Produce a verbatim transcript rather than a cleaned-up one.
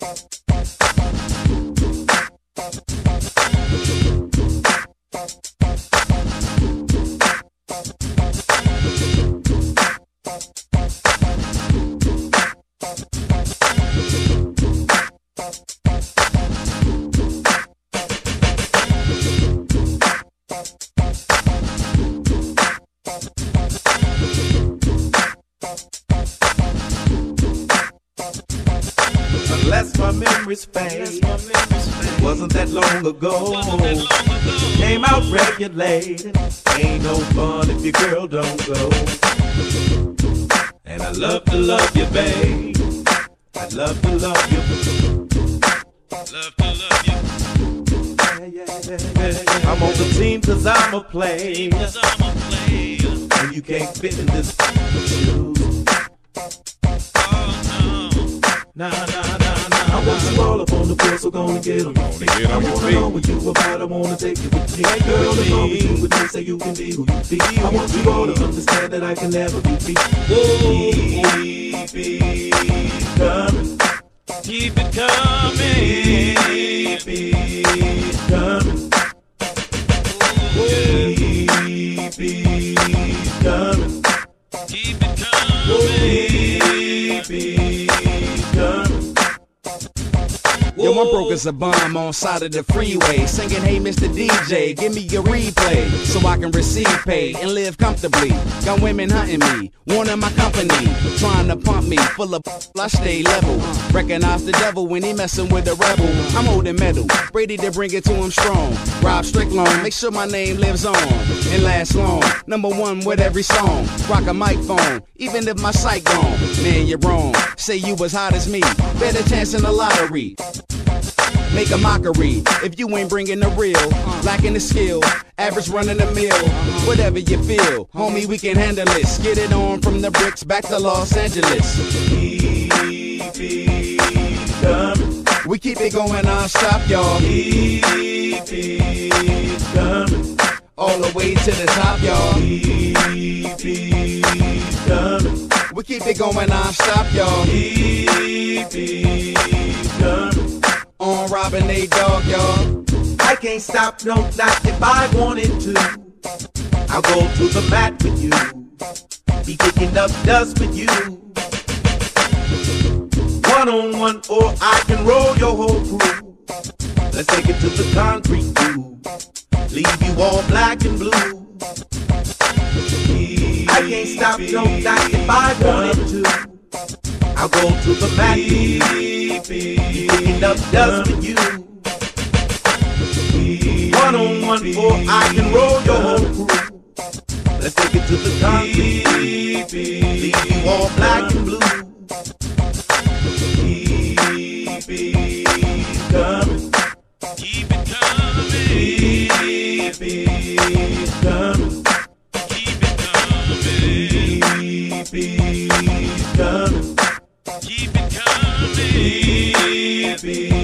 Unless my memories fade, it wasn't that long ago. Came out regulated, ain't no fun if your girl don't go. And I love to love you, babe. I'd love to love you. Love to love you. Yeah, yeah, yeah, yeah. I'm on the team cause I'm a player. And you can't fit in this shoes. Nah, nah, nah, nah. I want you all up on the floor, so gonna get on your feet. I wanna know what you about, I wanna take you with me. Girl, as long as you with me, say you can be who you be. I want you all to understand that I can never be beat. Keep it coming. Keep it coming. Keep it coming. Keep it coming. Keep it coming. Keep it coming. Yo, I'm broke as a bomb on side of the freeway, singing, hey, Mister D J, give me your replay, so I can receive pay and live comfortably. Got women hunting me, wanting my company, trying to pump me, full of I stay level. Recognize the devil when he messing with a rebel. I'm holding metal, ready to bring it to him strong. Rob Strickland, make sure my name lives on and lasts long. Number one with every song, rock a mic phone, even if my sight gone. Man, you're wrong, say you as hot as me, better chance in the lottery. Make a mockery if you ain't bringing the real, lacking the skill, average running the mill. Whatever you feel, homie, we can handle this. Get it on from the bricks back to Los Angeles. Keep it coming. We keep it going non-stop, y'all. Keep it coming. All the way to the top, y'all. Keep it coming. We keep it going non-stop, y'all. Keep it coming. On Robin A. Dog, y'all. I can't stop, no, not if I wanted to. I'll go to the mat with you. Be kicking up dust with you. One on one, or I can roll your whole crew. Let's take it to the concrete groove. Leave you all black and blue. I can't stop, no, not if I wanted to. I'll go to the mat, be picking up dust with you. One on one, or I can roll your whole crew. Let's take it to the concrete, leave you all black and blue. Keep it coming. Keep it coming. Keep it coming. Keep it coming. Keep it coming. Keep it coming. Keep it